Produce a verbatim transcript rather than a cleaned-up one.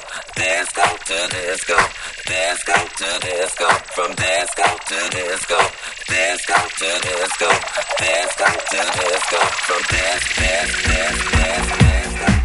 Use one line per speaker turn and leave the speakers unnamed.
disco to disco, disco to disco, from disco to disco, disco to disco, disco to disco, from dis, dis, dis, dis, disco.